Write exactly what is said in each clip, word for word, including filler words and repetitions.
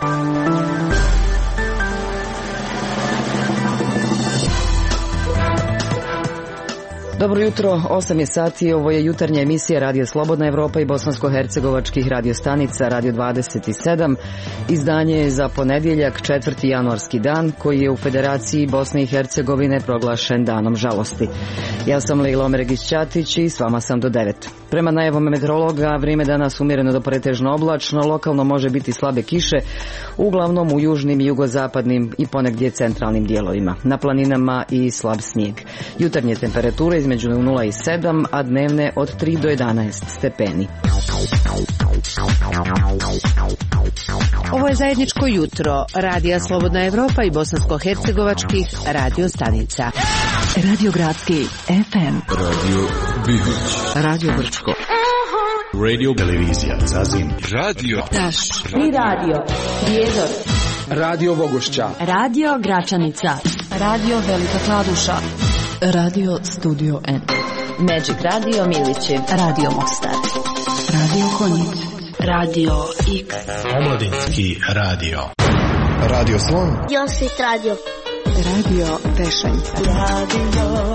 Dobro jutro, osam je sati, ovo je jutarnja emisija Radio Slobodna Evropa i bosansko-hercegovačkih radiostanica Radio dvadeset sedam. Izdanje je za ponedjeljak, četvrti januarski dan, koji je u Federaciji Bosne i Hercegovine proglašen danom žalosti. Ja sam Lejla Omeregić-Ćatić i s vama sam do devet. Prema najavama meteorologa, vrijeme danas umjereno do pretežno oblačno, lokalno može biti slabe kiše, uglavnom u južnim i jugozapadnim i ponegdje centralnim dijelovima. Na planinama i slab snijeg. Jutarnje temperature između nula i sedam, a dnevne od tri do jedanaest stepeni. Ovo je zajedničko jutro Radija Slobodna Evropa i bosansko-hercegovačkih radiostanica. Radio Gradski F M, Radio Bihoć, Radio Brčko, Radio Televizija Zazim, Radio Taš i Radio Prijedor, Radio Vogošća, Radio Gračanica, Radio Velika Kladuša, Radio Studio N, Magic Radio Milići, Radio Mostar, Radio Konjic, Radio X, Omladinski radio, Radio Slon, Josit Radio, Radio Pešanica, Radio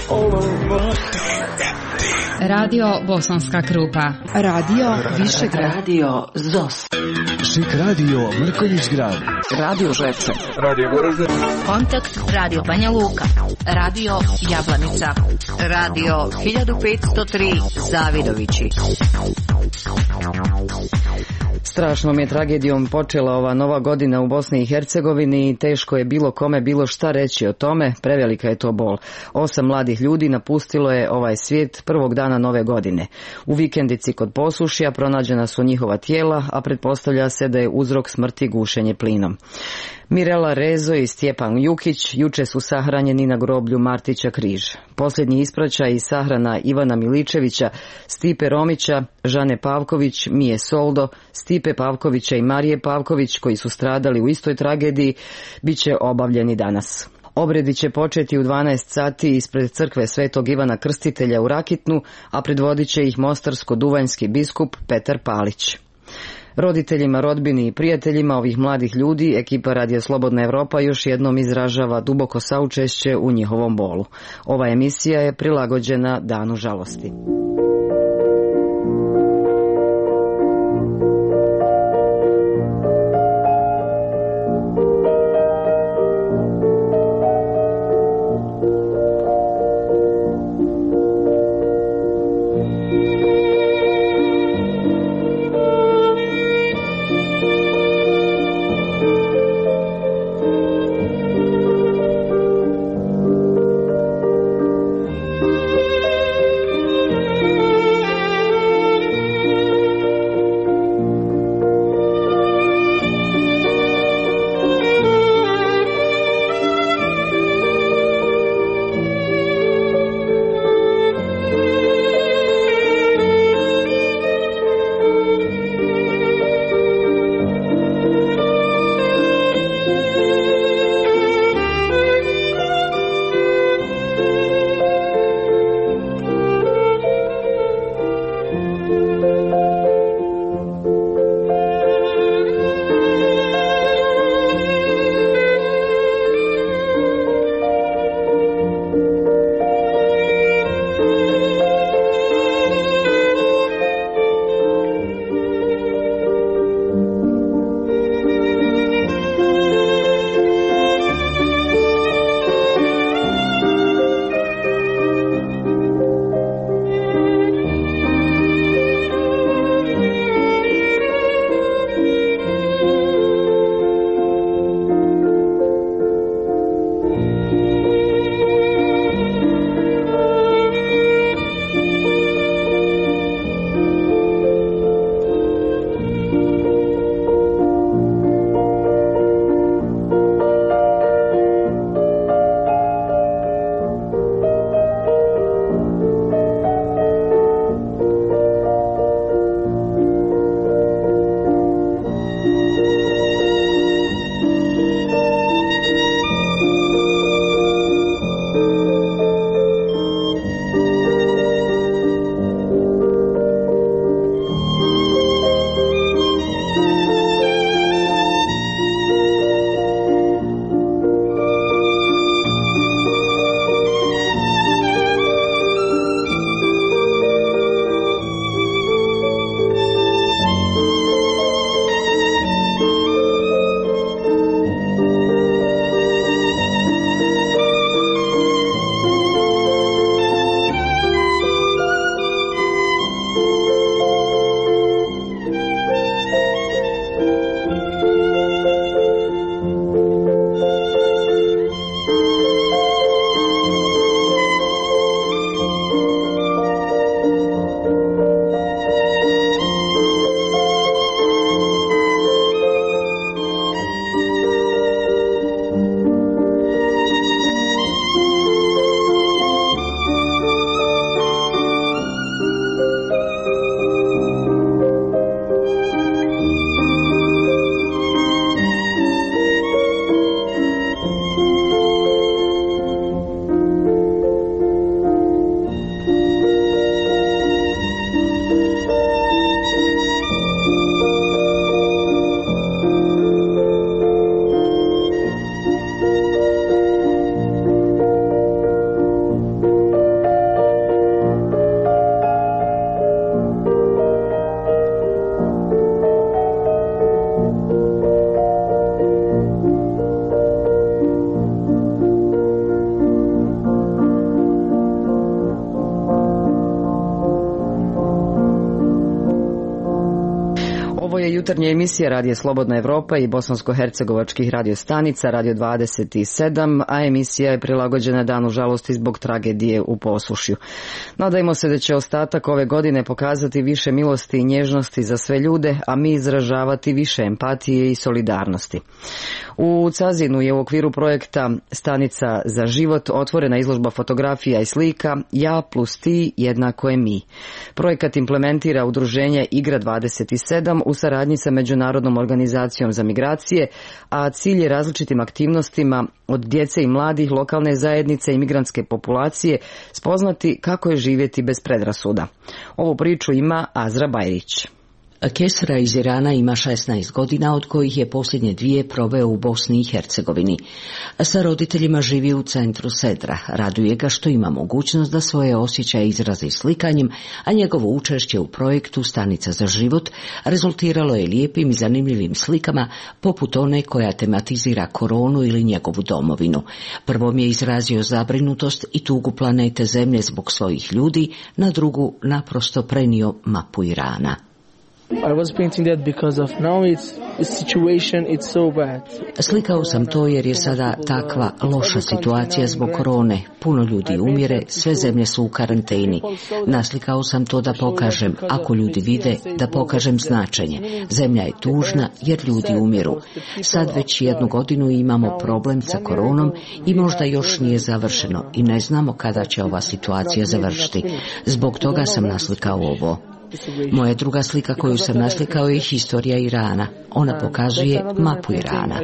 Radio Bosanska Krupa, Radio Višegrad, Radio Zos, Šik Radio Mrkonjić Grad, Radio Žepče, Radio Goražde, Kontakt Radio Banja Luka, Radio Jablanica, Radio hiljadu petsto tri Zavidovići. Strašnom je tragedijom počela ova nova godina u Bosni i Hercegovini i teško je bilo kome bilo šta reći o tome, prevelika je to bol. Osam mladih ljudi napustilo je ovaj svijet prvog dana nove godine. U vikendici kod Posušja pronađena su njihova tijela, a pretpostavlja se da je uzrok smrti gušenje plinom. Mirela Rezo i Stjepan Jukić juče su sahranjeni na groblju Martića Križ. Posljednji ispraćaj i sahrana Ivana Miličevića, Stipe Romića, Žane Pavković, Mije Soldo, Stipe Pavkovića i Marije Pavković, koji su stradali u istoj tragediji, bit će obavljeni danas. Obredi će početi u dvanaest sati ispred crkve Svetog Ivana Krstitelja u Rakitnu, a predvodit će ih mostarsko-duvanjski biskup Petar Palić. Roditeljima, rodbini i prijateljima ovih mladih ljudi ekipa Radija Slobodna Evropa još jednom izražava duboko saučešće u njihovom bolu. Ova emisija je prilagođena danu žalosti. Ovo je jutarnja emisija Radio Slobodna Evropa i bosansko-hercegovačkih radio stanica Radio dvadeset sedam, a emisija je prilagođena danu žalosti zbog tragedije u Posušju. Nadajmo se da će ostatak ove godine pokazati više milosti i nježnosti za sve ljude, a mi izražavati više empatije i solidarnosti. U Cazinu je u okviru projekta Stanica za život otvorena izložba fotografija i slika Ja plus ti jednako je mi. Projekat implementira udruženje Igra dvadeset sedam u saradnji sa Međunarodnom organizacijom za migracije, a cilj je različitim aktivnostima od djece i mladih, lokalne zajednice i migrantske populacije spoznati kako je živjeti bez predrasuda. Ovu priču ima Azra Bajrić. Kesra iz Irana ima šesnaest godina, od kojih je posljednje dvije proveo u Bosni i Hercegovini. Sa roditeljima živi u centru Sedra. Raduje ga što ima mogućnost da svoje osjećaje izrazi slikanjem, a njegovo učešće u projektu Stanica za život rezultiralo je lijepim i zanimljivim slikama, poput one koja tematizira koronu ili njegovu domovinu. Prvom je izrazio zabrinutost i tugu planete Zemlje zbog svojih ljudi, na drugu naprosto prenio mapu Irana. I was painting that because of now it's the situation it's so bad. Slikao sam to jer je sada takva loša situacija zbog korone. Puno ljudi umire, sve zemlje su u karanteni. Naslikao sam to da pokažem, ako ljudi vide, da pokažem značenje. Zemlja je tužna jer ljudi umiru. Sad već jednu godinu imamo problem sa koronom i možda još nije završeno i ne znamo kada će ova situacija završiti. Zbog toga sam naslikao ovo. Moja druga slika koju sam naslikao je historija Irana. Ona pokazuje mapu Irana.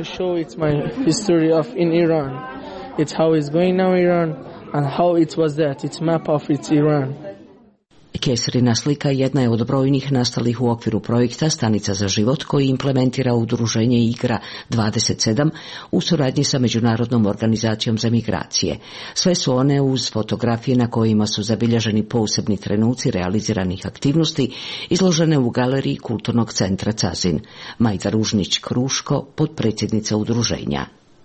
Kesrina slika jedna je od brojnih nastalih u okviru projekta Stanica za život koji implementira udruženje Igra dvadeset sedam u suradnji sa Međunarodnom organizacijom za migracije. Sve su one uz fotografije na kojima su zabilježeni posebni trenuci realiziranih aktivnosti izložene u galeriji Kulturnog centra Cazin. Majda Ružnić-Kruško, potpredsjednica udruženja.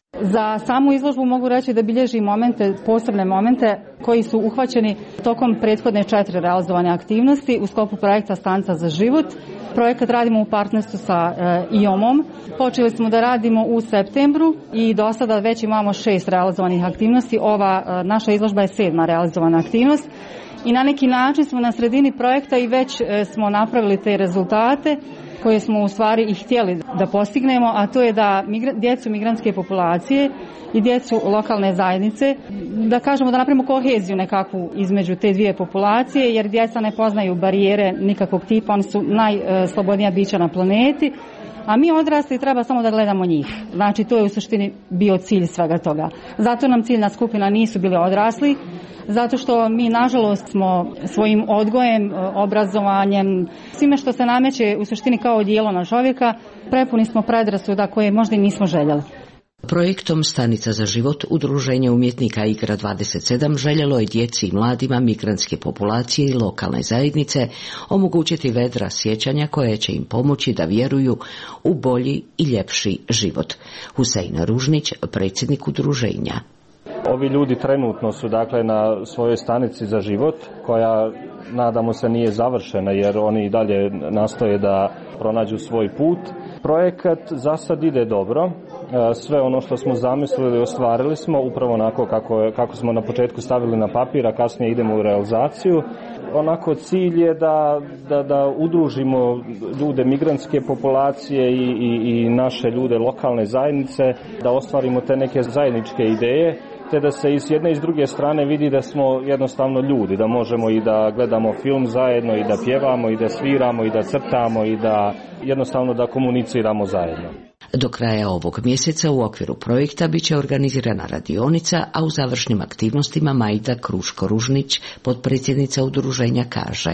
Za samu izložbu mogu reći da bilježi momente, posebne momente koji su uhvaćeni tokom prethodne četiri realizovane aktivnosti u sklopu projekta Stanica za život. Projekat radimo u partnerstvu sa e, I O M-om. Počeli smo da radimo u septembru i do sada već imamo šest realizovanih aktivnosti. Ova e, naša izložba je sedma realizovana aktivnost i na neki način smo na sredini projekta i već e, smo napravili te rezultate koje smo u stvari i htjeli da postignemo, a to je da migra, djecu migrantske populacije i djecu lokalne zajednice, da kažemo da napravimo koheziju nekakvu između te dvije populacije, jer djeca ne poznaju barijere nikakvog tipa, oni su najslobodnija bića na planeti, a mi odrasli treba samo da gledamo njih. Znači to je u suštini bio cilj svega toga. Zato nam ciljna skupina nisu bili odrasli, zato što mi nažalost smo svojim odgojem, obrazovanjem, svime što se nameće u suštini kao odijelo na čovjeka, prepuni smo predrasuda koje možda i nismo željeli. Projektom Stanica za život udruženje umjetnika Igra dvadeset sedam željelo je djeci i mladima migrantske populacije i lokalne zajednice omogućiti vedra sjećanja koje će im pomoći da vjeruju u bolji i ljepši život. Husein Ružnić, predsjednik udruženja. Ovi ljudi trenutno su dakle na svojoj stanici za život koja nadamo se nije završena jer oni i dalje nastoje da pronađu svoj put. Projekat za sad ide dobro. Sve ono što smo zamislili ostvarili smo upravo onako kako, kako smo na početku stavili na papir, a kasnije idemo u realizaciju. Onako cilj je da, da, da udružimo ljude migrantske populacije i, i, i naše ljude lokalne zajednice, da ostvarimo te neke zajedničke ideje, te da se i s jedne i s druge strane vidi da smo jednostavno ljudi, da možemo i da gledamo film zajedno i da pjevamo i da sviramo i da crtamo i da jednostavno da komuniciramo zajedno. Do kraja ovog mjeseca u okviru projekta bit će organizirana radionica, a u završnim aktivnostima Majda Kruško-Ružnić, potpredsjednica udruženja, kaže: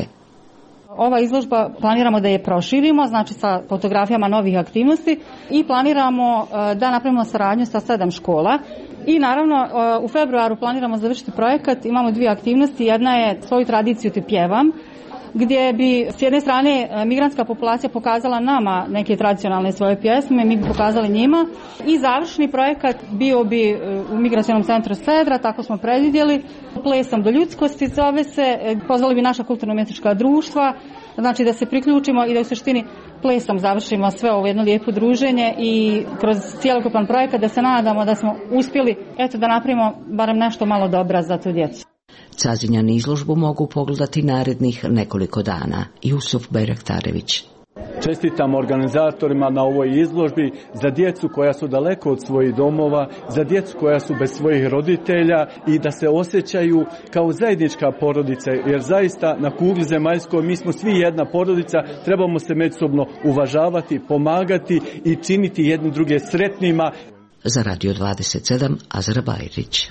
Ova izložba planiramo da je proširimo, znači sa fotografijama novih aktivnosti i planiramo da napravimo saradnju sa sedam škola. I naravno u februaru planiramo završiti projekat, imamo dvije aktivnosti, jedna je Svoju tradiciju ti pjevam, gdje bi s jedne strane migrantska populacija pokazala nama neke tradicionalne svoje pjesme, mi bi pokazali njima i završni projekat bio bi u migracionom centru Sedra, tako smo predvidjeli, Plesom do ljudskosti zove se, pozvali bi naša kulturno-umjetnička društva, Znači da se priključimo i da u suštini plesom završimo sve ovo jedno lijepo druženje i kroz cjelokupan projekat da se nadamo da smo uspjeli eto da napravimo barem nešto malo dobra za tu djecu. Cazinjani izložbu mogu pogledati narednih nekoliko dana. Jusuf Bajraktarević. Čestitam organizatorima na ovoj izložbi za djecu koja su daleko od svojih domova, za djecu koja su bez svojih roditelja i da se osjećaju kao zajednička porodica, jer zaista na kugli zemaljskoj mi smo svi jedna porodica, trebamo se međusobno uvažavati, pomagati i činiti jedni druge sretnima. Za Radio dvadeset sedam Azra Bajrić.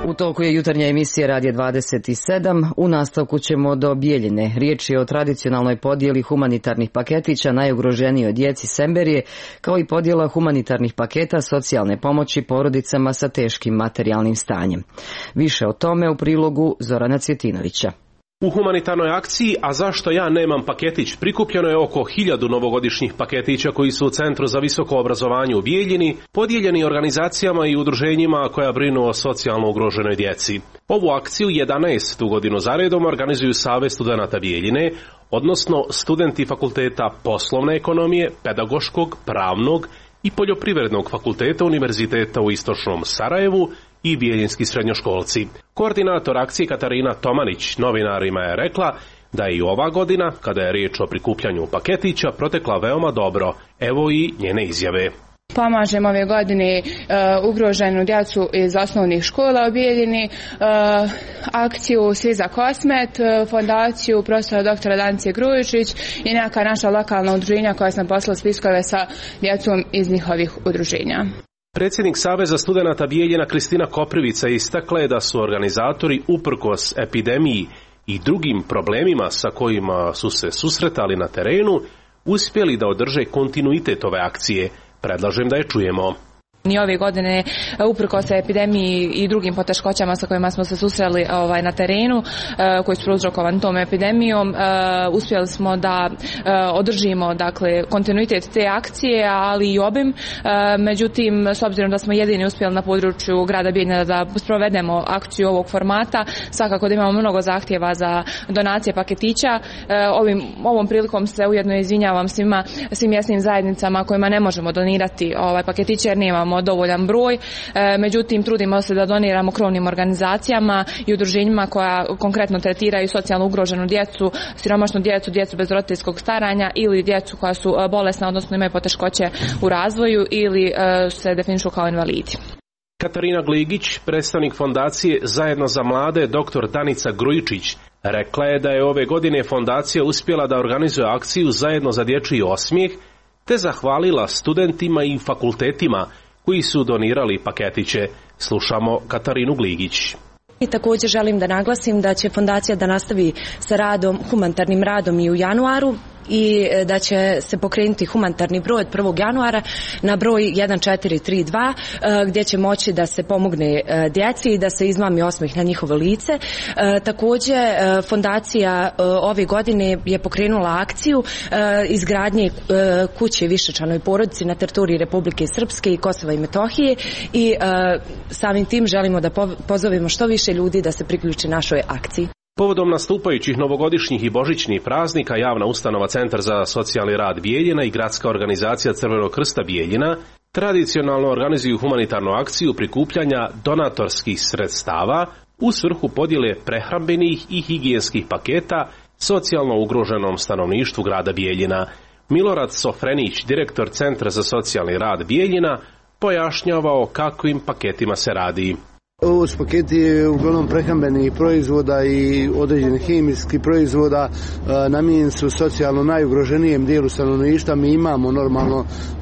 U toku je jutarnja emisija Radija dvadeset sedam. U nastavku ćemo do Bijeljine. Riječ je o tradicionalnoj podjeli humanitarnih paketića najugroženijoj djeci Semberije, kao i podjela humanitarnih paketa socijalne pomoći porodicama sa teškim materijalnim stanjem. Više o tome u prilogu Zorana Cvjetinovića. U humanitarnoj akciji "A zašto ja nemam paketić" prikupljeno je oko hiljadu novogodišnjih paketića koji su u Centru za visoko obrazovanje u Bijeljini podijeljeni organizacijama i udruženjima koja brinu o socijalno ugroženoj djeci. Ovu akciju jedanaestu godinu zaredom organizuju Savez studenata Bijeljine, odnosno studenti fakulteta poslovne ekonomije, pedagoškog, pravnog i poljoprivrednog fakulteta Univerziteta u Istočnom Sarajevu i bijeljinski srednjoškolci. Koordinator akcije Katarina Tomanić novinarima je rekla da je i ova godina, kada je riječ o prikupljanju paketića, protekla veoma dobro. Evo i njene izjave. Pomažemo ove godine uh, ugroženu djecu iz osnovnih škola u Bijeljini, uh, akciju Svi za Kosmet, uh, fondaciju profesora doktora Danice Grujičić i neka naša lokalna udruženja koja sam poslala spiskove sa djecom iz njihovih udruženja. Predsjednik Saveza studenata Bijeljina Kristina Koprivica istakla je da su organizatori uprkos epidemiji i drugim problemima sa kojima su se susretali na terenu uspjeli da održe kontinuitet ove akcije. Predlažem da je čujemo. Ni ove godine, uprkos epidemiji i drugim poteškoćama sa kojima smo se susreli ovaj, na terenu, koji su prouzrokovani tom epidemijom, uspjeli smo da održimo dakle, kontinuitet te akcije, ali i obim. Međutim, s obzirom da smo jedini uspjeli na području grada Bijeljina da sprovedemo akciju ovog formata, svakako da imamo mnogo zahtjeva za donacije paketića. Ovim, ovom prilikom se ujedno izvinjavam svima, svim mjesnim zajednicama kojima ne možemo donirati ovaj paketiće jer nemamo dovoljan broj, međutim trudimo se da doniramo krovnim organizacijama i udruženjima koja konkretno tretiraju socijalno ugroženu djecu, siromašnu djecu, djecu bez roditeljskog staranja ili djecu koja su bolesna, odnosno imaju poteškoće u razvoju ili se definišu kao invalidi. Katarina Gligić, predstavnik fondacije Zajedno za mlade, doktor Danica Grujičić, rekla je da je ove godine fondacija uspjela da organizuje akciju Zajedno za dječji osmijeh, te zahvalila studentima i fakultetima koji su donirali paketiće. Slušamo Katarinu Gligić. I također želim da naglasim da će fondacija da nastavi sa radom, humanitarnim radom i u januaru i da će se pokrenuti humanitarni broj od prvog januara na broj jedan četiri tri dva gdje će moći da se pomogne djeci i da se izmami osmijeh na njihovo lice. Također fondacija ove godine je pokrenula akciju izgradnje kuće višečlanoj porodici na teritoriji Republike Srpske i Kosova i Metohije i samim tim želimo da pozovemo što više ljudi da se priključi našoj akciji. Povodom nastupajućih novogodišnjih i božićnih praznika, javna ustanova Centar za socijalni rad Bijeljina i gradska organizacija Crvenog krsta Bijeljina tradicionalno organizuju humanitarnu akciju prikupljanja donatorskih sredstava u svrhu podjele prehrambenih i higijenskih paketa socijalno ugroženom stanovništvu grada Bijeljina. Milorad Sofrenić, direktor Centra za socijalni rad Bijeljina, pojašnjava o kakvim paketima se radi. Ovo su paketi uglavnom prehrambenih proizvoda i određenih hemijskih proizvoda, namijenjeni su socijalno najugroženijem dijelu stanovništva. Mi imamo normalno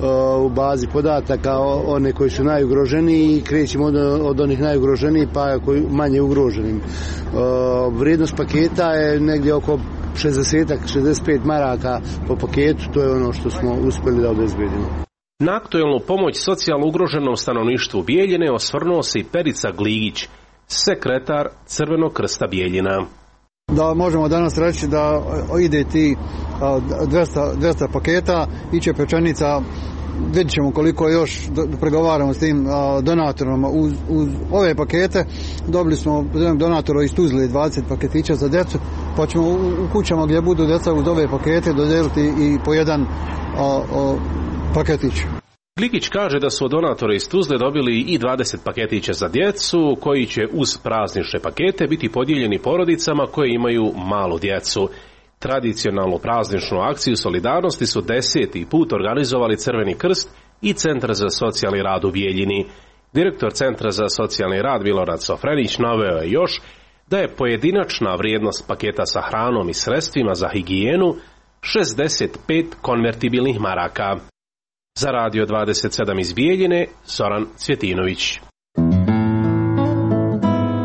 u bazi podataka one koji su najugroženiji i krećemo od, od onih najugroženijih pa manje ugroženim. Vrijednost paketa je negdje oko šezdeset do šezdeset pet maraka po paketu, to je ono što smo uspjeli da obezbedimo. Na aktuelnu pomoć socijalno ugroženom stanovništvu Bijeljine osvrnuo se i Perica Gligić, sekretar Crvenog krsta Bijeljina. Da možemo danas reći da ide ti dvjesto, dvjesto paketa, iće pečenica, vidjet ćemo koliko još pregovaramo s tim donatorom. Uz, uz ove pakete dobili smo donatora iz Tuzle dvadeset paketića za djecu, pa ćemo u kućama gdje budu djeca uz ove pakete dodijeliti i po jedan a, a, paketić. Gligić kaže da su od donatora iz Tuzle dobili i dvadeset paketića za djecu, koji će uz praznične pakete biti podijeljeni porodicama koje imaju malu djecu. Tradicionalnu prazničnu akciju solidarnosti su deseti put organizovali Crveni krst i Centar za socijalni rad u Bijeljini. Direktor Centra za socijalni rad Milorad Sofrenić naveo je još da je pojedinačna vrijednost paketa sa hranom i sredstvima za higijenu šezdeset pet konvertibilnih maraka. Za Radio dvadeset sedam iz Bijeljine, Zoran Cvjetinović.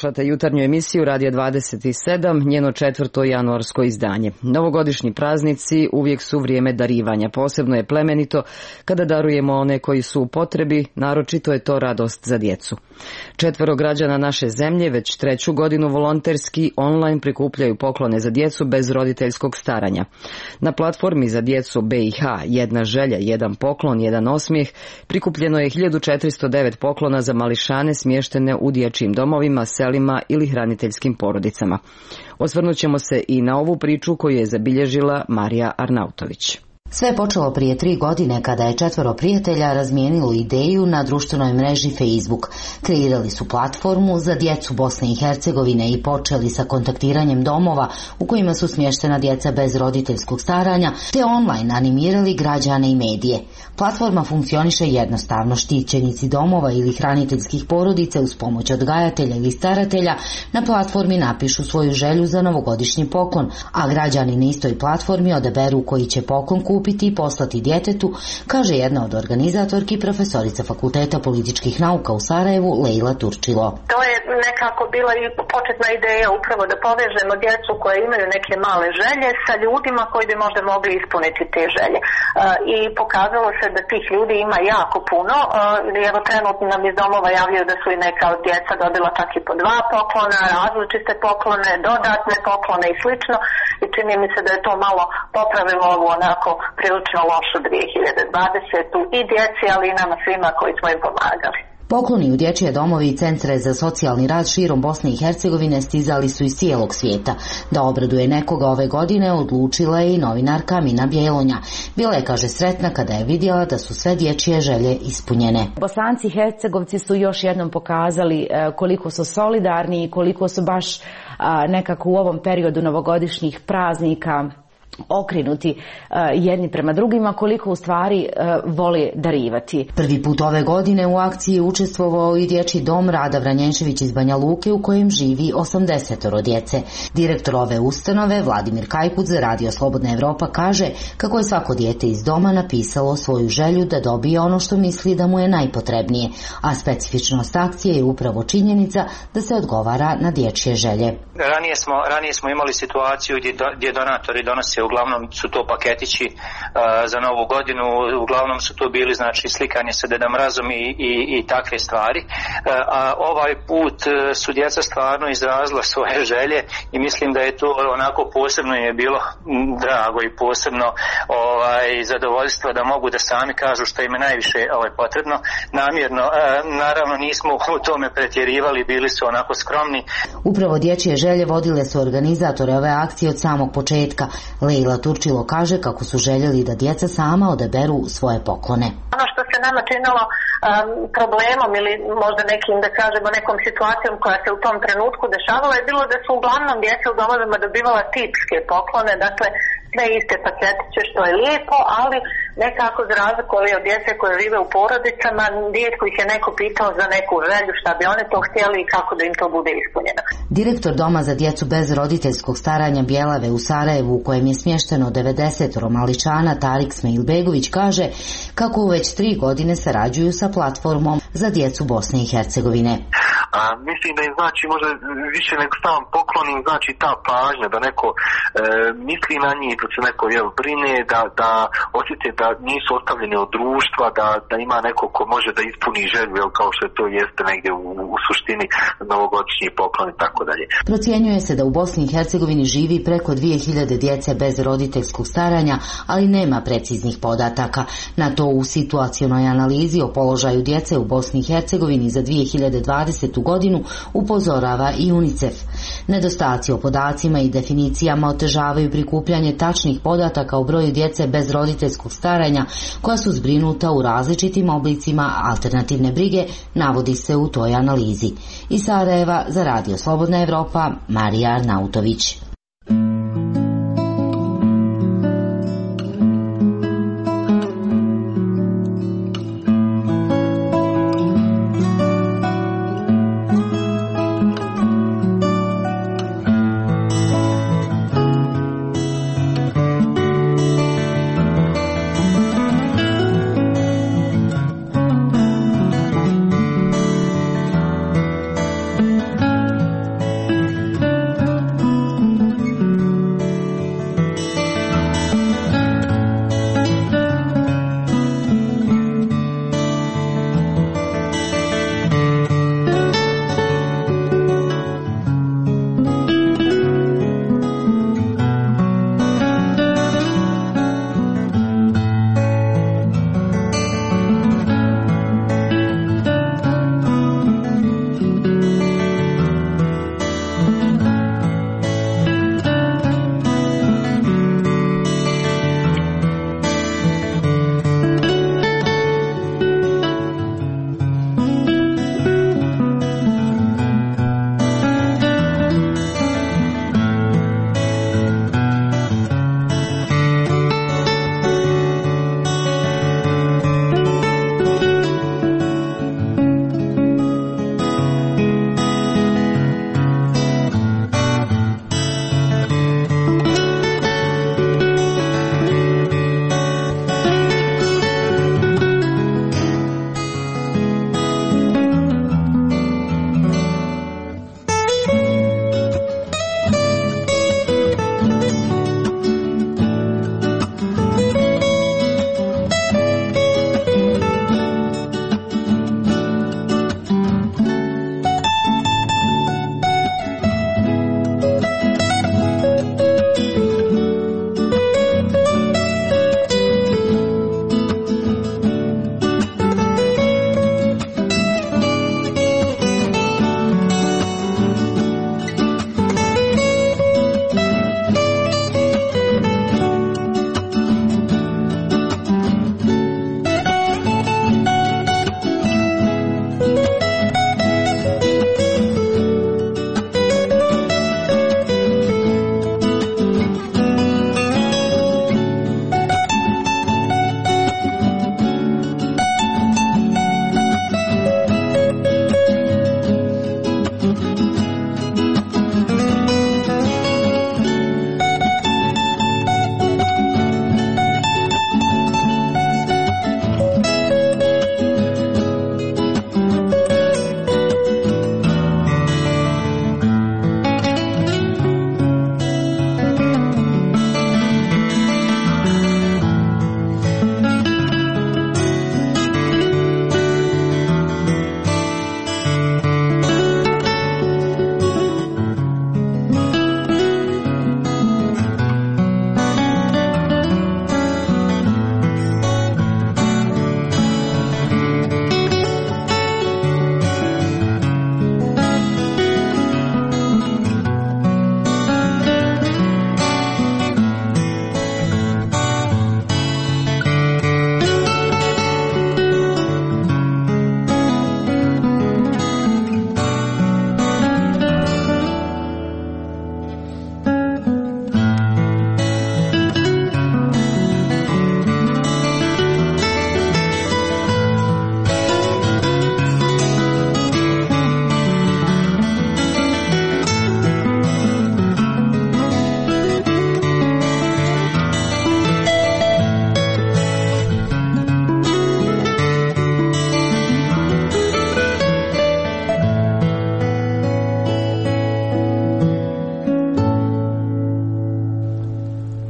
Slušate jutarnju emisiju Radio dvadeset sedam, njeno četvrto januarsko izdanje. Novogodišnji praznici uvijek su vrijeme darivanja. Posebno je plemenito kada darujemo one koji su u potrebi, naročito je to radost za djecu. Četvero građana naše zemlje već treću godinu volonterski online prikupljaju poklone za djecu bez roditeljskog staranja. Na platformi za djecu B i H Jedna želja, jedan poklon, jedan osmijeh prikupljeno je hiljadu četiristo devet poklona za mališane smještene u dječjim domovima, selima ili hraniteljskim porodicama. Osvrnut ćemo se i na ovu priču koju je zabilježila Marija Arnautović. Sve je počelo prije tri godine kada je četvero prijatelja razmijenilo ideju na društvenoj mreži Facebook. Kreirali su platformu za djecu Bosne i Hercegovine i počeli sa kontaktiranjem domova u kojima su smještena djeca bez roditeljskog staranja, te online animirali građane i medije. Platforma funkcioniše jednostavno. Štićenici domova ili hraniteljskih porodica uz pomoć odgajatelja ili staratelja na platformi napišu svoju želju za novogodišnji poklon, a građani na istoj platformi odaberu koji će poklon kupiti i poslati djetetu, kaže jedna od organizatorki, profesorica Fakulteta političkih nauka u Sarajevu, Lejla Turčilo. To je nekako bila i početna ideja upravo da povežemo djecu koje imaju neke male želje sa ljudima koji bi možda mogli ispuniti te želje. I pokazalo se da tih ljudi ima jako puno. Evo trenutno nam iz domova javljaju da su i neka od djeca dobila čak i po dva poklona, različite poklone, dodatne poklone i slično. I čini mi se da je to malo popravilo ovu onako prilično lošu dvije hiljade dvadesetu i djeci, ali i nama svima koji smo im pomagali. Pokloni u dječje domovi i centre za socijalni rad širom Bosne i Hercegovine stizali su iz cijelog svijeta. Da obraduje nekoga ove godine odlučila je i novinarka Mina Bjelonja. Bila je, kaže, sretna kada je vidjela da su sve dječje želje ispunjene. Bosanci i Hercegovci su još jednom pokazali koliko su solidarni i koliko su baš nekako u ovom periodu novogodišnjih praznika okrenuti uh, jedni prema drugima, koliko u stvari uh, vole darivati. Prvi put ove godine u akciji učestvovao i dječji dom Rada Vranjenšević iz Banja Luke u kojem živi osamdesetoro djece. Direktor ove ustanove, Vladimir Kajput, za Radio Slobodna Evropa kaže kako je svako dijete iz doma napisalo svoju želju da dobije ono što misli da mu je najpotrebnije, a specifičnost akcije je upravo činjenica da se odgovara na dječje želje. Ranije smo, ranije smo imali situaciju gdje, do, gdje donatori donose, uglavnom su to paketići uh, za novu godinu, uglavnom su to bili znači slikanje sa Deda Mrazom i, i, i takve stvari, uh, a ovaj put uh, su djeca stvarno izrazila svoje želje i mislim da je to onako posebno im je bilo drago i posebno ovaj, zadovoljstvo da mogu da sami kažu što im je najviše ovaj, potrebno. Namjerno, uh, naravno nismo u tome pretjerivali, bili su onako skromni. Upravo dječje želje vodile su organizatore ove akcije od samog početka. Lejla Turčilo kaže kako su željeli da djeca sama odaberu svoje poklone. Ono što se nama činilo um, problemom ili možda nekim, da kažemo, nekom situacijom koja se u tom trenutku dešavala je bilo da su uglavnom djeca u domovima dobivala tipske poklone, dakle sve iste paketiće, što je lijepo, ali nekako za razliku od djece koje žive u porodicama, rijetko ih je neko pitao za neku želju, šta bi one to htjeli i kako da im to bude ispunjeno. Direktor Doma za djecu bez roditeljskog staranja Bjelave u Sarajevu, u kojem je smješteno devedesetoro maličana, Tarik Smeilbegović, kaže kako već tri godine sarađuju sa platformom za djecu Bosne i Hercegovine. A, mislim da im znači možda više nego sam poklon im znači ta pažnja, da neko e, misli na njih, da se neko jel, brine, da, da osjete da nisu ostavljeni od društva, da, da ima neko ko može da ispuni želju, jel, kao što to jeste negdje u, u suštini novogodišnji poklon i tako dalje. Procjenjuje se da u Bosni i Hercegovini živi preko dvije hiljade djece bez roditeljskog staranja, ali nema preciznih podataka. Na to u situacionoj analizi o položaju djece u Bosni i Hercegovini za dvije hiljade dvadesetu godinu upozorava i UNICEF. Nedostaci o podacima i definicijama otežavaju prikupljanje tačnih podataka o broju djece bez roditeljskog staranja koja su zbrinuta u različitim oblicima alternativne brige, navodi se u toj analizi. Iz Sarajeva za Radio Slobodna Evropa, Marija Arnautović.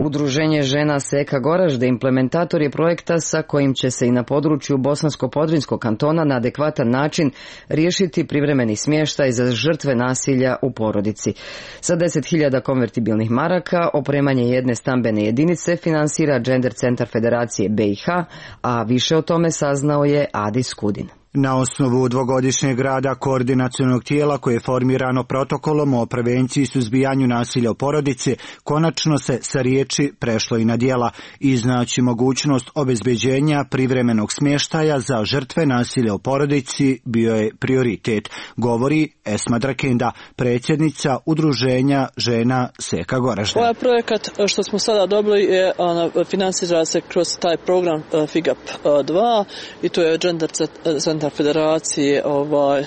Udruženje žena Seka Goražde implementator je projekta sa kojim će se i na području Bosansko-Podrinjskog kantona na adekvatan način riješiti privremeni smještaj za žrtve nasilja u porodici. Sa deset hiljada konvertibilnih maraka opremanje jedne stambene jedinice finansira Gender Centar Federacije B i H, a više o tome saznao je Adi Skudin. Na osnovu dvogodišnjeg rada koordinacionog tijela koje je formirano protokolom o prevenciji i suzbijanju nasilja u porodici, konačno se sa riječi prešlo i na djela, iznaći mogućnost obezbeđenja privremenog smještaja za žrtve nasilja u porodici bio je prioritet, govori Esma Drakenda, predsjednica Udruženja žena Seka Goražde. Ovaj projekat što smo sada dobili je finansira se kroz taj program F I G A P dva i to je Gender Centar Federacije ovaj,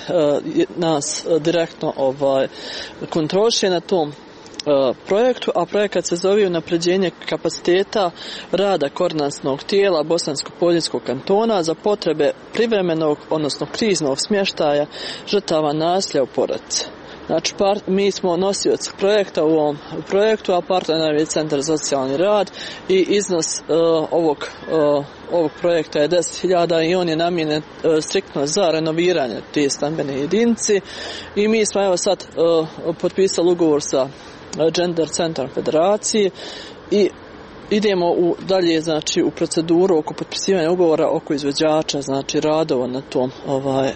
nas direktno ovaj, kontroliše na tom projektu, a projekat se zove unapređenje kapaciteta rada koordinacionog tijela Bosansko-Podrinjskog kantona za potrebe privremenog, odnosno kriznog smještaja žrtava nasilja u porodici. Znači, part, mi smo nosioci projekta u ovom projektu, a partner je Centar za socijalni rad i iznos uh, ovog, uh, ovog projekta je deset hiljada i on je namijenjen uh, striktno za renoviranje te stambene jedinice i mi smo evo sad uh, potpisali ugovor sa Gender Centar Federacije i idemo u dalje, znači, u proceduru oko potpisivanja ugovora oko izvođača, znači radova na tom ovaj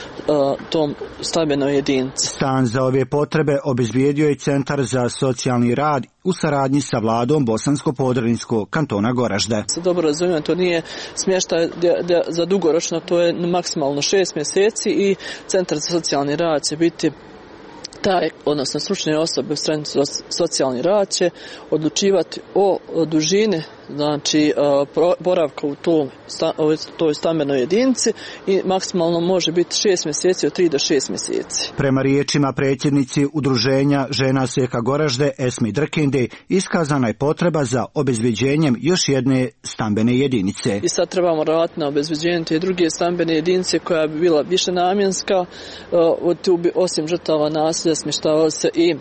tom stambenoj jedinici. Stan za ove potrebe obezbijedio je Centar za socijalni rad u saradnji sa vladom Bosansko-Podrinjskog kantona Goražde. Se dobro razumijem, to nije smještaj za dugoročno, to je maksimalno šest mjeseci i Centar za socijalni rad će biti taj, odnosno stručne osobe u strani socijalni rad će odlučivati o dužini, znači boravka u tom, toj stambenoj jedinici i maksimalno može biti šest mjeseci, od tri do šest mjeseci. Prema riječima predsjednici Udruženja žena Seka Goražde Esmi Drkende, iskazana je potreba za obezbeđenjem još jedne stambene jedinice. I sad trebamo raditi na obezbeđenju te druge stambene jedinice koja bi bila više namjenska, tu bi osim žrtava nasilja smještavali se i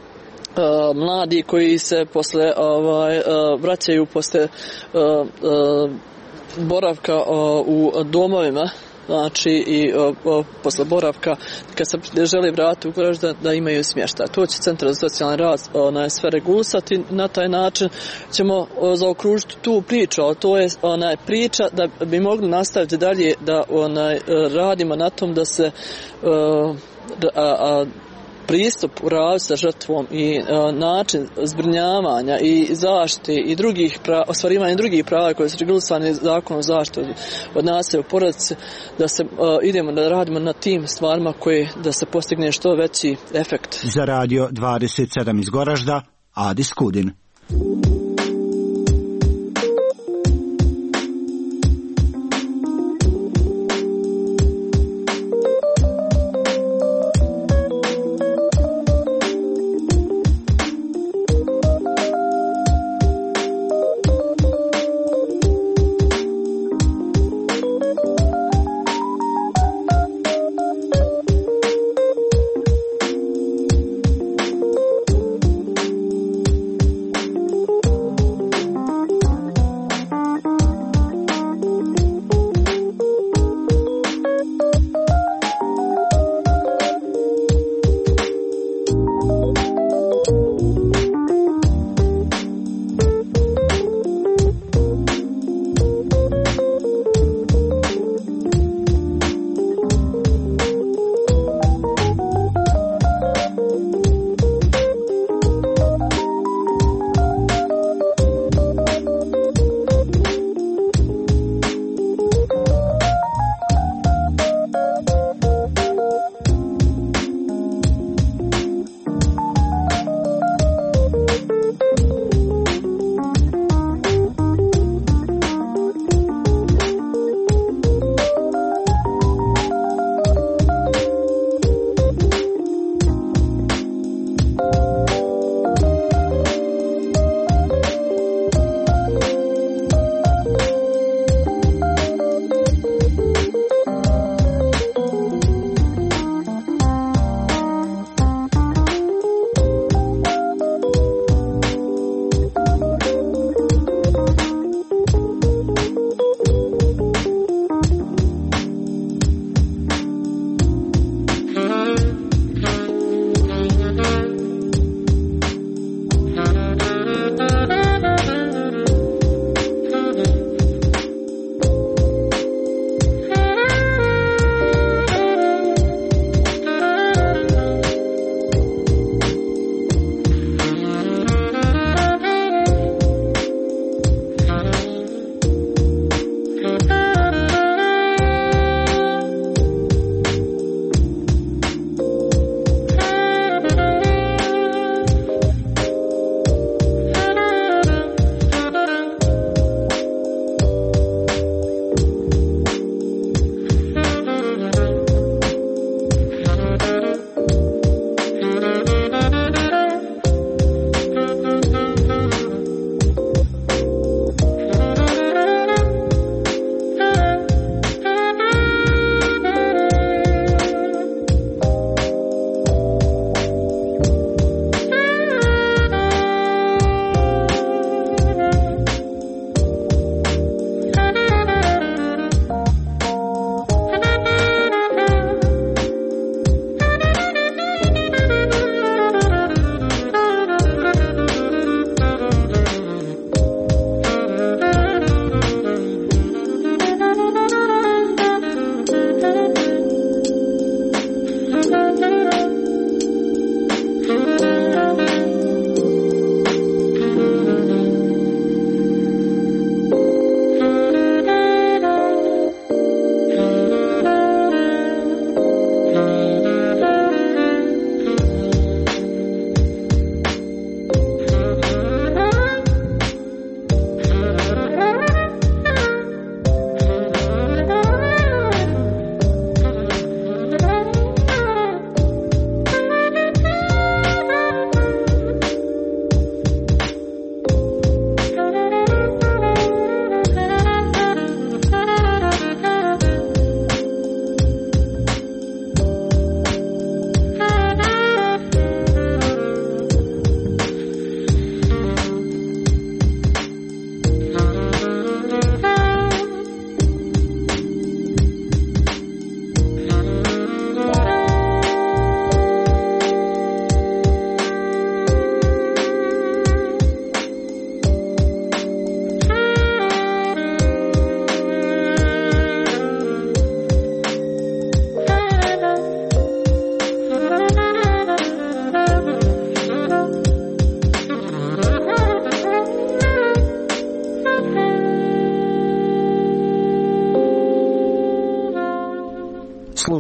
Uh, mladi koji se posle ovaj, uh, vraćaju posle uh, uh, boravka uh, u domovima, znači i uh, uh, posle boravka kad se želi vratiti u Goraž da, da imaju smještaj. To će Centar za socijalni rad onaj, sve regulisati. Na taj način ćemo uh, zaokružiti tu priču, ali to je onaj, priča da bi mogli nastaviti dalje da onaj, uh, radimo na tom da se uh, da, a, pristup u radu sa žrtvom i a, način zbrinjavanja i zaštite i drugih prava, ostvarivanja drugih prava koje su regulisane zakonom o zaštiti od, od nasilja u porodici, da se a, idemo da radimo na tim stvarima koje da se postigne što veći efekt. Za Radio dvadeset sedam iz Goražda, Adi Skudin.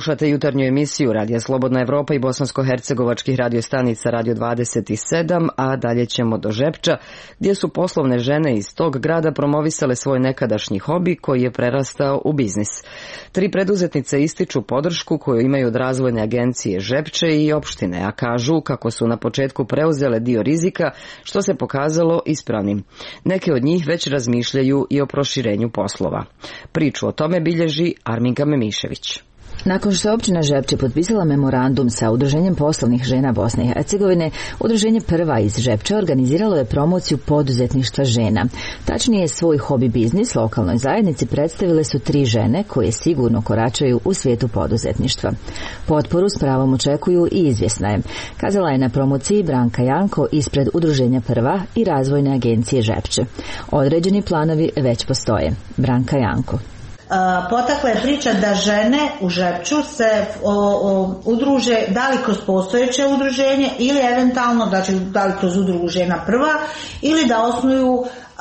Slušate jutarnju emisiju Radija Slobodna Evropa i bosansko-hercegovačkih radiostanica Radio dvadeset sedam, a dalje ćemo do Žepča, gdje su poslovne žene iz tog grada promovisale svoj nekadašnji hobi koji je prerastao u biznis. Tri preduzetnice ističu podršku koju imaju od razvojne agencije Žepče i opštine, a kažu kako su na početku preuzele dio rizika, što se pokazalo ispravnim. Neke od njih već razmišljaju i o proširenju poslova. Priču o tome bilježi Arminka Memišević. Nakon što je općina Žepče potpisala memorandum sa Udruženjem poslovnih žena Bosne i Hercegovine, Udruženje Prva iz Žepča organiziralo je promociju poduzetništva žena. Tačnije, svoj hobi biznis lokalnoj zajednici predstavile su tri žene koje sigurno koračaju u svijetu poduzetništva. Potporu s pravom očekuju i izvjesna je, kazala je na promociji Branka Janko ispred Udruženja Prva i razvojne agencije Žepče. Određeni planovi već postoje. Branka Janko. Potakla je priča da žene u Žepču se o, o, udruže da li kroz postojeće udruženje ili eventualno znači, da li kroz udrugu žena Prva ili da osnuju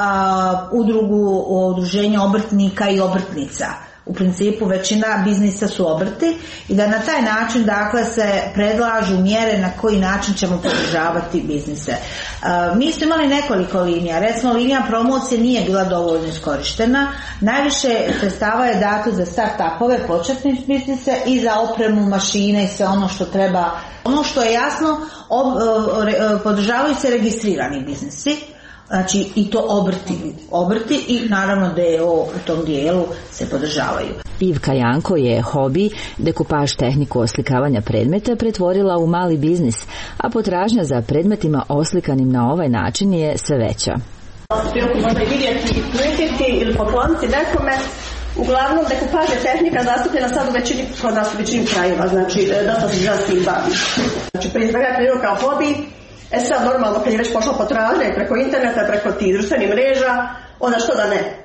a, udrugu udruženja obrtnika i obrtnica. U principu većina biznisa su obrti i da na taj način dakle se predlažu mjere na koji način ćemo podržavati biznise. E, mi smo imali nekoliko linija, recimo linija promocije nije bila dovoljno iskorištena, najviše sredstava je dato za start-upove, početne biznise i za opremu, mašine i sve ono što treba. Ono što je jasno, ob, re, podržavaju se registrirani biznisi, znači i to obrti, obrti i naravno D O u tom dijelu se podržavaju. Ivka Janko je hobi dekupaž tehniku oslikavanja predmeta pretvorila u mali biznis, a potražnja za predmetima oslikanim na ovaj način je sve veća. Priliku možda i vidjeti, prikiti ili pokloniti nekome. Uglavnom, dekupaž je tehnika zastupljena sad u većini, kod nas u većini krajeva, znači dosta se ženskim bavi. Znači prije svega je kao hobi. E sad normalno kad je već pošla potražnja i preko interneta, preko tih društvenih mreža, onda što da ne?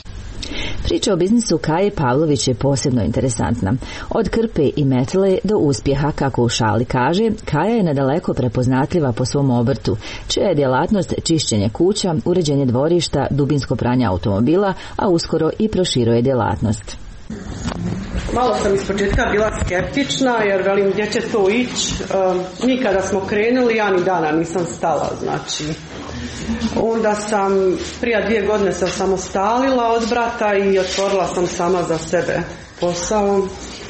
Priča o biznisu Kaje Pavlović je posebno interesantna. Od krpe i metle do uspjeha, kako u šali kaže, Kaja je nadaleko prepoznatljiva po svom obrtu, čija je djelatnost čišćenje kuća, uređenje dvorišta, dubinsko pranje automobila, a uskoro i proširuje djelatnost. Malo sam ispočetka bila skeptična jer velim gdje će to ići. Um, nikada smo krenuli, ja ni dana nisam stala, znači. Onda sam prije dvije godine sam samostalila od brata i otvorila sam sama za sebe posao.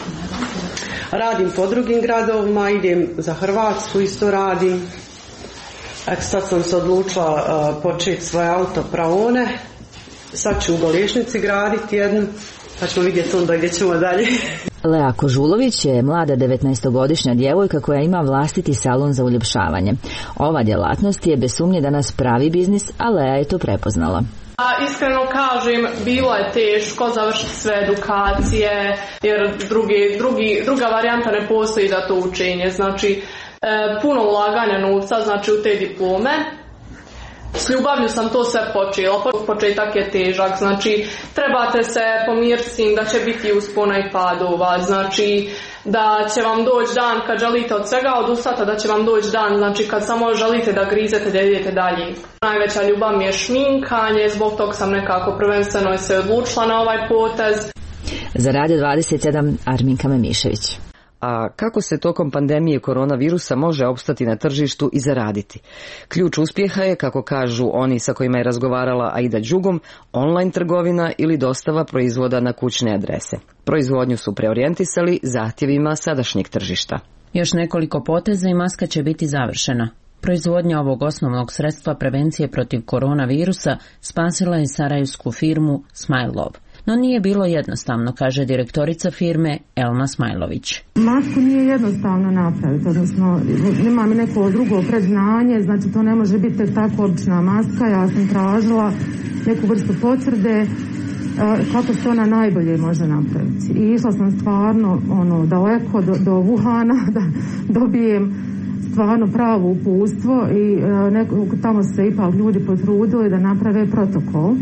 Radim po drugim gradovima, idem za Hrvatsku, isto radim. Ek, sad sam se odlučila uh, početi svoje autopraone. Sad ću u Golešnici graditi jednu. Pa ćemo vidjeti onda gdje ćemo dalje. Lea Kožulović je mlada devetnaestogodišnja djevojka koja ima vlastiti salon za uljepšavanje. Ova djelatnost je bez sumnje danas pravi biznis, a Lea je to prepoznala. A iskreno kažem, bilo je teško završiti sve edukacije, jer drugi, drugi, druga varijanta ne postoji za to učenje. Znači, e, puno ulaganja novca, znači u te diplome. S ljubavlju sam to sve počela, početak je težak, znači trebate se pomiriti s tim da će biti uspona i padova, znači da će vam doći dan kad želite od svega odustati, da će vam doći dan, znači kad samo želite da grizete, da idete dalje. Najveća ljubav mi je šminkanje, zbog tog sam nekako prvenstveno se odlučila na ovaj potez. Za Radio dvadeset sedam Arminka Memišević. A kako se tokom pandemije koronavirusa može opstati na tržištu i zaraditi? Ključ uspjeha je, kako kažu oni sa kojima je razgovarala Aida Đugom, online trgovina ili dostava proizvoda na kućne adrese. Proizvodnju su preorijentisali zahtjevima sadašnjeg tržišta. Još nekoliko poteza i maska će biti završena. Proizvodnja ovog osnovnog sredstva prevencije protiv koronavirusa spasila je sarajevsku firmu Smajlov. No nije bilo jednostavno, kaže direktorica firme Elma Smajlović. Masku nije jednostavno napraviti, odnosno nema mi neko drugo predznanje, znači to ne može biti tek tako obična maska. Ja sam tražila neku vrstu potvrde kako se ona najbolje može napraviti. I išla sam stvarno ono, daleko do, do Wuhana da dobijem stvarno pravo uputstvo i neko, tamo se ipak ljudi potrudili da naprave protokol.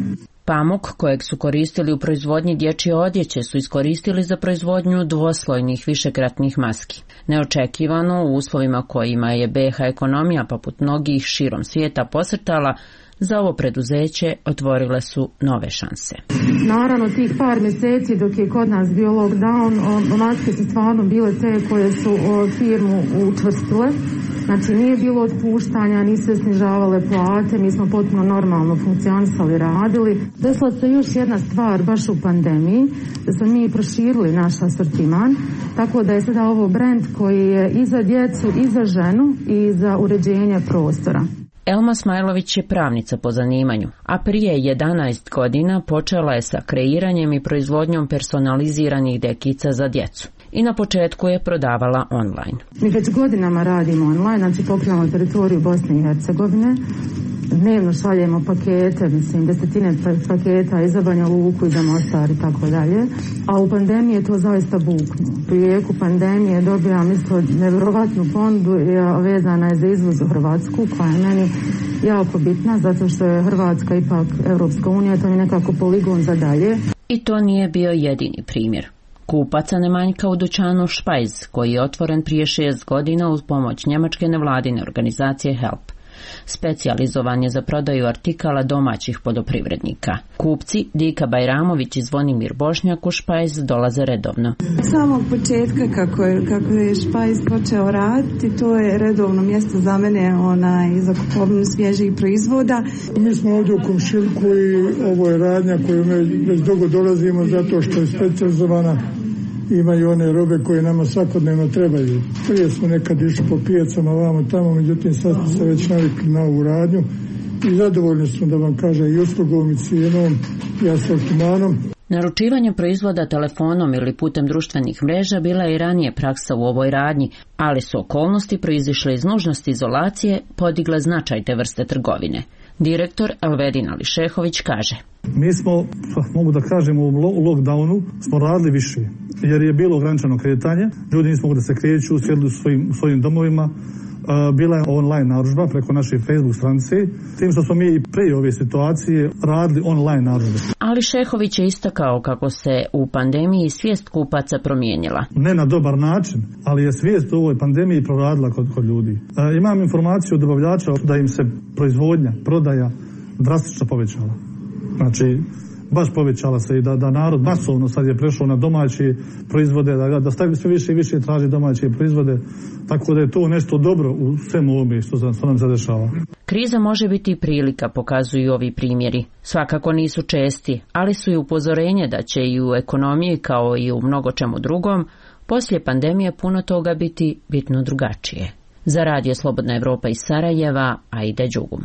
Pamuk kojeg su koristili u proizvodnji dječje odjeće su iskoristili za proizvodnju dvoslojnih višekratnih maski. Neočekivano u uslovima kojima je B iH ekonomija poput mnogih širom svijeta posrtala, za ovo preduzeće otvorile su nove šanse. Naravno, tih par mjeseci dok je kod nas bio lockdown, maske su stvarno bile te koje su firmu učvrstile. Znači, nije bilo otpuštanja, nisu se snižavale plate, mi smo potpuno normalno funkcionisali, radili. Desila se još jedna stvar baš u pandemiji, da smo mi proširili naš asortiman, tako da je sada ovo brend koji je i za djecu, i za ženu, i za uređenje prostora. Elma Smajlović je pravnica po zanimanju, a prije jedanaest godina počela je sa kreiranjem i proizvodnjom personaliziranih dekica za djecu. I na početku je prodavala online. Mi već godinama radimo online, znači pokrivamo teritoriju Bosne i Hercegovine. Dnevno šaljemo pakete, mislim, desetine paketa i za Banja Luku i za Mostar i tako dalje. A u pandemiji je to zaista buknuo. U jeku pandemije dobijam isto nevjerovatnu ponudu vezana je za izvoz u Hrvatsku, koja je meni jako bitna, zato što je Hrvatska ipak Europska unija, to mi je nekako poligon za dalje. I to nije bio jedini primjer. Kupaca ne manjka u dućanu Špajz, koji je otvoren prije šest godina uz pomoć njemačke nevladine organizacije HELP. Specijalizovan je za prodaju artikala domaćih poljoprivrednika. Kupci Dika Bajramović i Zvonimir Bošnjak u Špajz dolaze redovno. Od samog početka kako je, kako je Špajz počeo raditi, to je redovno mjesto za mene onaj, za kupovinu svježih proizvoda. Mi smo ovdje u komšiluku i ovo je radnja koju mi već dugo dolazimo zato što je specijalizovana. Imaju one robe koje nama svakodnevno trebaju. Prije smo nekad išli po pijacama vamo tamo, međutim sad smo se već navikli na ovu radnju i zadovoljni smo, da vam kaže, i uslugom i cijenom i asortimanom. Naručivanje proizvoda telefonom ili putem društvenih mreža bila je i ranije praksa u ovoj radnji, ali su okolnosti proizišle iz nužnosti izolacije podigle značaj te vrste trgovine. Direktor Elvedin Ališehović kaže: Mi smo, mogu da kažem, u lockdownu smo radili više, jer je bilo ograničeno kretanje, ljudi nismo mogli da se kreću, sjedli u svojim, svojim domovima, bila je online narudžba preko naše Facebook stranice, tim što smo mi i prije ove situacije radili online narudžbe. Ališehović je istakao kako se u pandemiji svijest kupaca promijenila. Ne na dobar način, ali je svijest u ovoj pandemiji proradila kod, kod ljudi. E, imam informaciju od dobavljača da im se proizvodnja, prodaja drastično povećala. Znači, baš povećala se i da, da narod masovno sad je prešao na domaće proizvode, da, da stavi sve više i više traži domaće proizvode, tako da je to nešto dobro u svemu ovome što, što nam se dešava. Kriza može biti i prilika, pokazuju ovi primjeri. Svakako nisu česti, ali su i upozorenje da će i u ekonomiji kao i u mnogo čemu drugom poslije pandemije puno toga biti bitno drugačije. Za Radio Slobodna Evropa iz Sarajeva, Aida Đugum.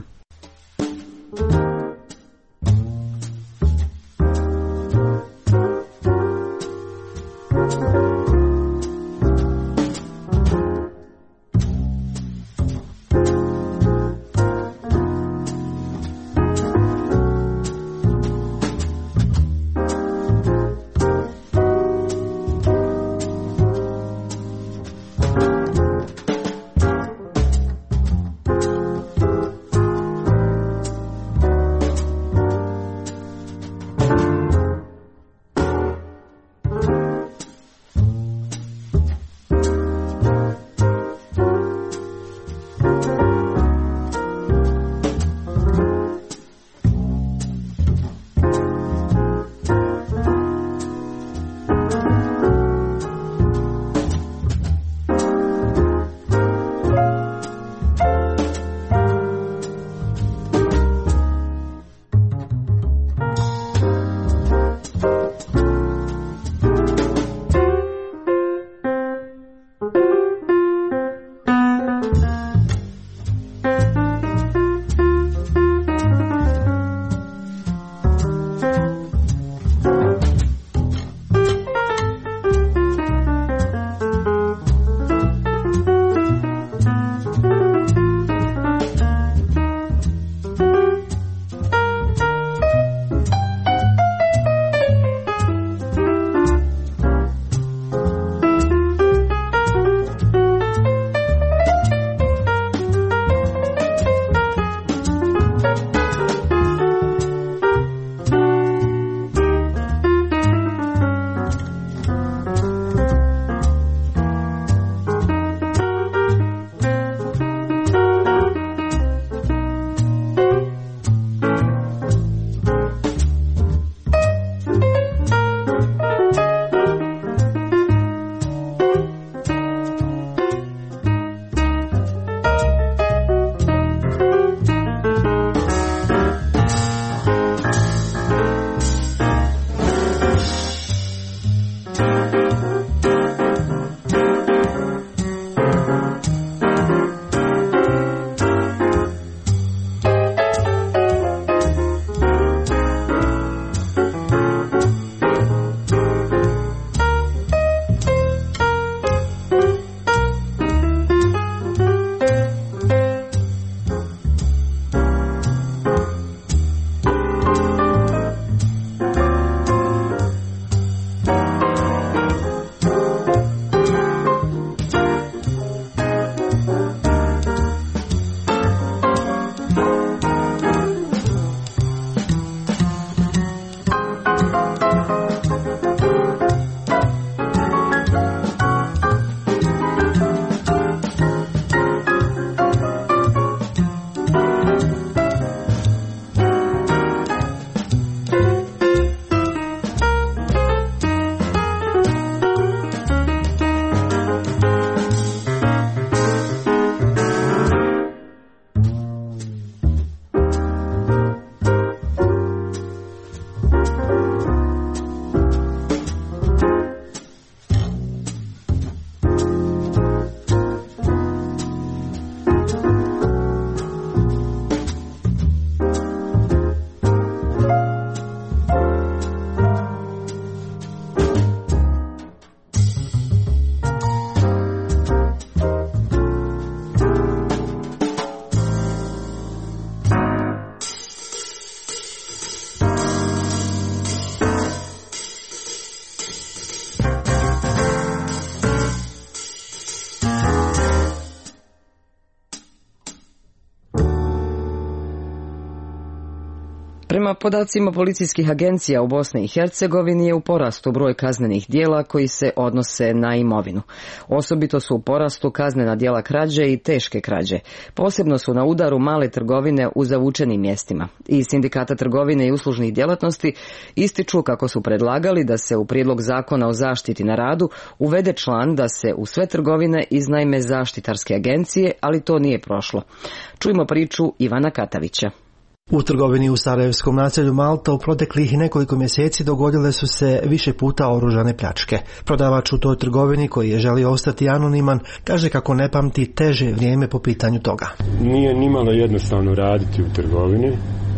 Prema podacima policijskih agencija u Bosni i Hercegovini je u porastu broj kaznenih djela koji se odnose na imovinu. Osobito su u porastu kaznena djela krađe i teške krađe. Posebno su na udaru male trgovine u zavučenim mjestima. Iz Sindikata trgovine i uslužnih djelatnosti ističu kako su predlagali da se u prijedlog zakona o zaštiti na radu uvede član da se u sve trgovine iznajme zaštitarske agencije, ali to nije prošlo. Čujmo priču Ivana Katavića. U trgovini u sarajevskom naselju Malta u proteklih nekoliko mjeseci dogodile su se više puta oružane pljačke. Prodavač u toj trgovini, koji je želio ostati anoniman, kaže kako ne pamti teže vrijeme po pitanju toga. Nije nimalo jednostavno raditi u trgovini.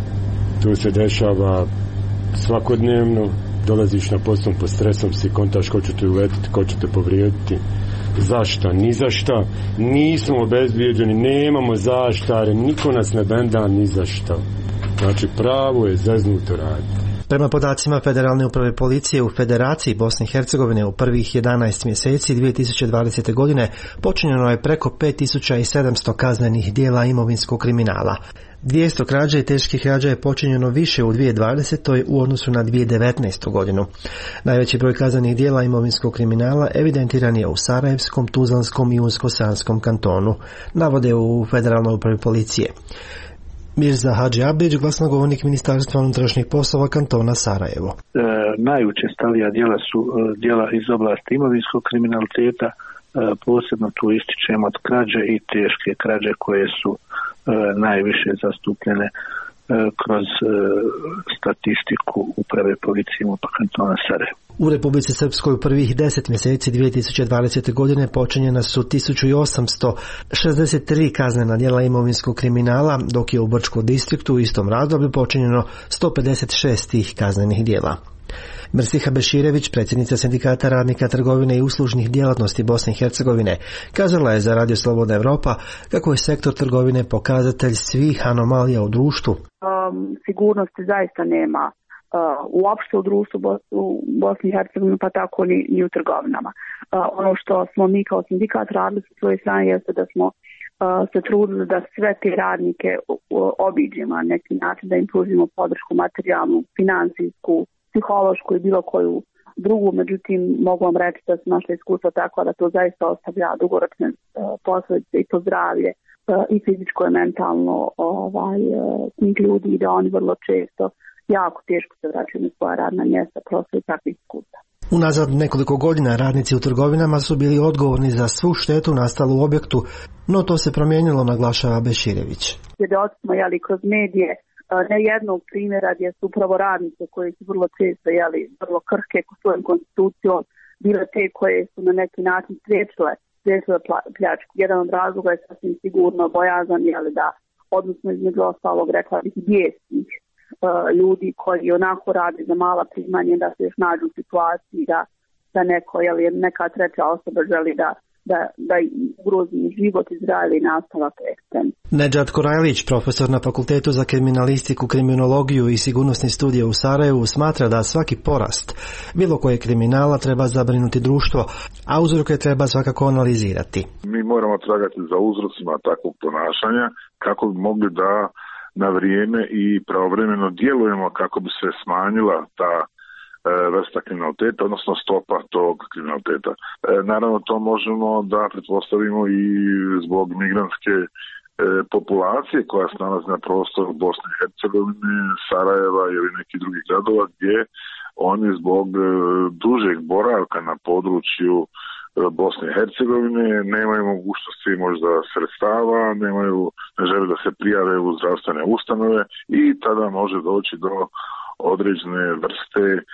Tu se dešava svakodnevno. Dolaziš na posao pod stresom, si kontaš ko će te uletiti, ko će te povrijediti. Zašta? Ni zašta. Nismo obezbijeđeni, nemamo zaštare, niko nas ne benda ni zašta. Znači pravo je zeznuto raditi. Prema podacima Federalne uprave policije u Federaciji Bosne i Hercegovine u prvih jedanaest mjeseci dvije tisuće dvadesete. godine počinjeno je preko pet tisuća sedamsto kaznenih djela imovinskog kriminala. dvjesto krađa i teških krađa je počinjeno više u dvije tisuće dvadesetoj. u odnosu na dvije tisuće devetnaestu. godinu. Najveći broj kaznenih djela imovinskog kriminala evidentiran je u Sarajevskom, Tuzlanskom i Unsko-Sanskom kantonu, navode u Federalnoj upravi policije. Mirza Hadži Abdić, glasnogovornik Ministarstva unutrašnjih poslova kantona Sarajevo. E, najučestalija djela su e, djela iz oblasti imovinskog kriminaliteta, e, posebno tu ističemo od krađe i teške krađe koje su e, najviše zastupljene e, kroz e, statistiku uprave policije MUP-a kantona Sarajevo. U Republici Srpskoj u prvih deset mjeseci dvije tisuće dvadesete. godine počinjena su tisuću osamsto šezdeset tri kaznena djela imovinskog kriminala, dok je u Brčkom distriktu u istom razdoblju počinjeno sto pedeset šest tih kaznenih djela. Mrsiha Beširević, predsjednica Sindikata radnika trgovine i uslužnih djelatnosti Bosne i Hercegovine, kazala je za Radio Slobodna Evropa kako je sektor trgovine pokazatelj svih anomalija u društvu. Um, sigurnosti zaista nema uh, uopšte u društvu u Bosni i Hercegovini, pa tako ni, ni u trgovinama. Uh, ono što smo mi kao sindikat radili sa svoje strane jeste da smo uh, se trudili da sve te radnike uh, obiđemo na neki način, da im pružimo podršku materijalnu, financijsku, psihološku i bilo koju drugu, međutim mogu vam reći da su naše iskustva tako da to zaista ostavlja dugoročne uh, posljedice i po zdravlje uh, i fizičko i mentalno ovaj, uh, ljudi i da oni vrlo često jako teško se vraćaju na svoja radna mjesta prosto i takvih iskustva. Unazad nekoliko godina radnici u trgovinama su bili odgovorni za svu štetu nastalu u objektu, no to se promijenilo, naglašava Beširević. Svjedoci smo jeli kroz medije ne jednog primjera gdje su upravo radnice koje su vrlo često jeli, vrlo krhke svojom konstitucijom bile te koje su na neki način spriječile, spriječile pljačku. Jedan od razloga je sasvim sigurno bojazan jeli, da, odnosno između ostalog rekla bih bijesnih uh, ljudi koji onako rade za mala primanja da se još nađu u situaciji da, da neko, jeli, neka treća osoba želi da da, da ugrozi život i zdravlje i nastavak egzistencije. Nedžad Korajlić, profesor na Fakultetu za kriminalistiku, kriminologiju i sigurnosni studije u Sarajevu, smatra da svaki porast bilo koje kriminala treba zabrinuti društvo, a uzroke treba svakako analizirati. Mi moramo tragati za uzrocima takvog ponašanja kako bi mogli da na vrijeme i pravovremeno djelujemo kako bi se smanjila ta vrsta kriminaliteta, odnosno stopa tog kriminaliteta. E, naravno to možemo da pretpostavimo i zbog migrantske e, populacije koja se nalazi na prostoru Bosne i Hercegovine, Sarajeva ili nekih drugih gradova gdje oni zbog e, dužeg boravka na području e, Bosne i Hercegovine nemaju mogućnosti možda sredstava, nemaju, ne žele da se prijave u zdravstvene ustanove i tada može doći do određene vrste e,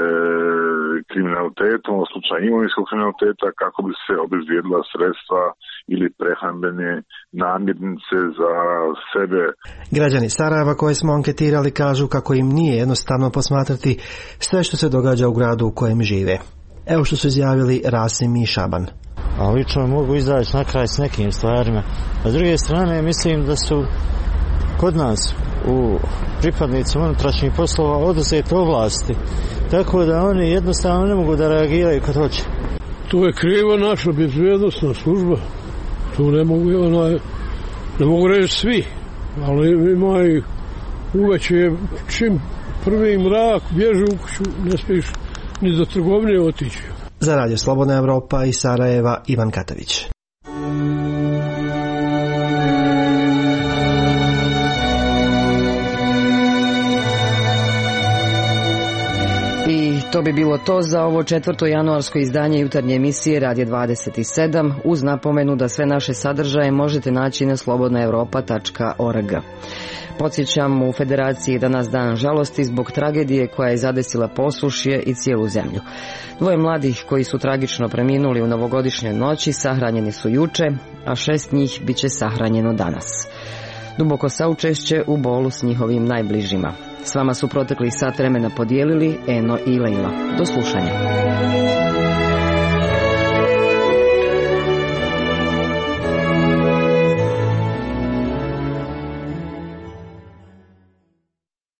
kriminaliteta, u slučaju imovinskog kriminaliteta, kako bi se obezbijedila sredstva ili prehrambene namirnice za sebe. Građani Sarajeva koje smo anketirali kažu kako im nije jednostavno posmatrati sve što se događa u gradu u kojem žive. Evo što su izjavili Rasim i Šaban. A lično mogu izaći na kraj s nekim stvarima. A s druge strane mislim da su kod nas u pripadnicima unutrašnjih poslova oduzete ovlasti, tako da oni jednostavno ne mogu da reagiraju kad hoće. Tu je kriva naša bezbjednosna služba, tu ne mogu, onaj, ne mogu reći svi, ali ima i uveče čim prvi mrak bježi u kuću, ne smiješ ni do trgovine otići. Za Radio Slobodna Evropa iz Sarajeva, Ivan Katavić. I to bi bilo to za ovo četvrto januarsko izdanje jutarnje emisije Radio dvadeset sedam, uz napomenu da sve naše sadržaje možete naći na slobodna europa tačka org. Podsjećam, u Federaciji danas dan žalosti zbog tragedije koja je zadesila Posušje i cijelu zemlju. Dvoje mladih koji su tragično preminuli u novogodišnjoj noći sahranjeni su juče, a šest njih bit će sahranjeno danas. Duboko saučešće u bolu s njihovim najbližima. S vama su proteklih sat vremena podijelili Eno i Leila. Do slušanja.